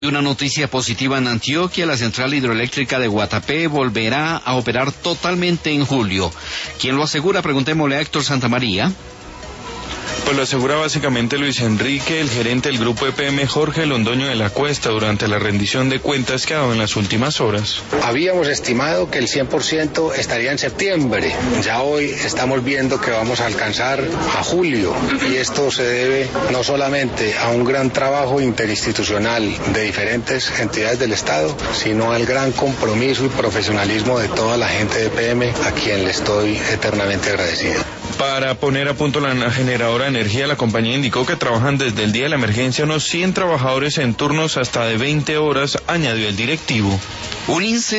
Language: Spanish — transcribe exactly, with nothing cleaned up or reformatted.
Una noticia positiva en Antioquia: la central hidroeléctrica de Guatapé volverá a operar totalmente en julio. ¿Quién lo asegura? Preguntémosle a Héctor Santamaría. Pues lo asegura básicamente Luis Enrique, el gerente del grupo E P M, Jorge Londoño de la Cuesta, durante la rendición de cuentas que ha dado en las últimas horas. Habíamos estimado que el cien por ciento estaría en septiembre. Ya hoy estamos viendo que vamos a alcanzar a julio, y esto se debe no solamente a un gran trabajo interinstitucional de diferentes entidades del Estado, sino al gran compromiso y profesionalismo de toda la gente de E P M, a quien le estoy eternamente agradecido. Para poner a punto la generadora de energía, la compañía indicó que trabajan desde el día de la emergencia unos cien trabajadores en turnos hasta de veinte horas, añadió el directivo. Un incendio